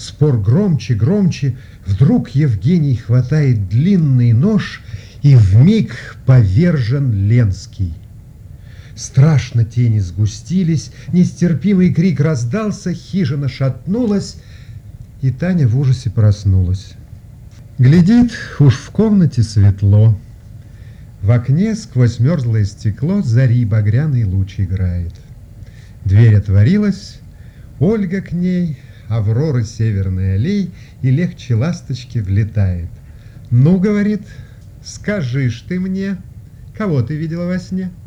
Спор громче, громче. Вдруг Евгений хватает длинный нож, и вмиг повержен Ленский. Страшно тени сгустились, нестерпимый крик раздался, хижина шатнулась, и Таня в ужасе проснулась. Глядит, уж в комнате светло. В окне сквозь мерзлое стекло зари багряный луч играет. Дверь отворилась, Ольга к ней, Аврора северный аллей, и легче ласточки влетает. «Ну, — говорит, — скажи ж ты мне, кого ты видела во сне?»